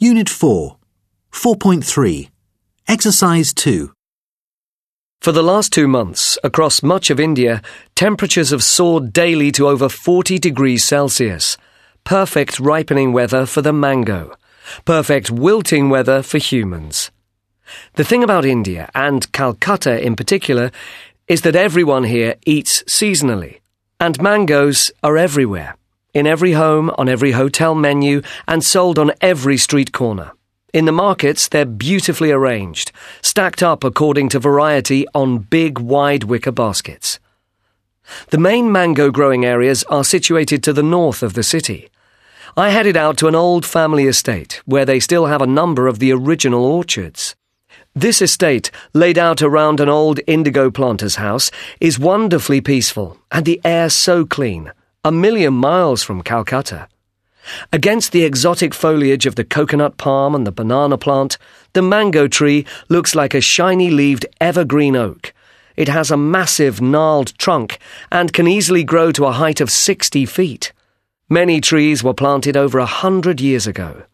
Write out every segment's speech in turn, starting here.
Unit 4, 4.3, Exercise 2. For the last 2 months, across much of India, temperatures have soared daily to over 40 degrees Celsius. Perfect ripening weather for the mango. Perfect wilting weather for humans. The thing about India, and Calcutta in particular, is that everyone here eats seasonally. And mangoes are everywhere. In every home, on every hotel menu, and sold on every street corner. In the markets, they're beautifully arranged, stacked up according to variety on big, wide wicker baskets. The main mango growing areas are situated to the north of the city. I headed out to an old family estate, where they still have a number of the original orchards. This estate, laid out around an old indigo planter's house, is wonderfully peaceful, and the air so clean. 1,000,000 miles from Calcutta. Against the exotic foliage of the coconut palm and the banana plant, the mango tree looks like a shiny-leaved evergreen oak. It has a massive, gnarled trunk and can easily grow to a height of 60 feet. Many trees were planted over 100 years ago.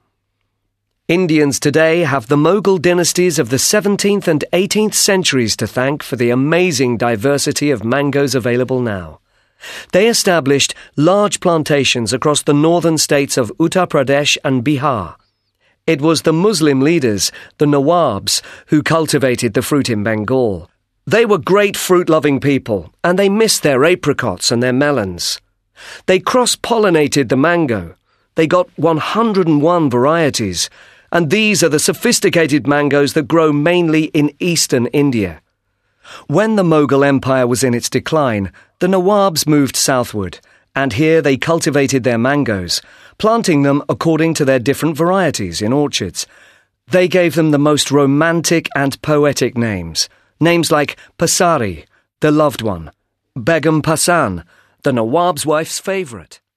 Indians today have the Mughal dynasties of the 17th and 18th centuries to thank for the amazing diversity of mangoes available now. They established large plantations across the northern states of Uttar Pradesh and Bihar. It was the Muslim leaders, the Nawabs, who cultivated the fruit in Bengal. They were great fruit-loving people, and they missed their apricots and their melons. They cross-pollinated the mango. They got 101 varieties, and these are the sophisticated mangoes that grow mainly in eastern India. When the Mughal Empire was in its decline, the Nawabs moved southward, and here they cultivated their mangoes, planting them according to their different varieties in orchards. They gave them the most romantic and poetic names like Pasari, the loved one, Begum Pasan, the Nawab's wife's favourite.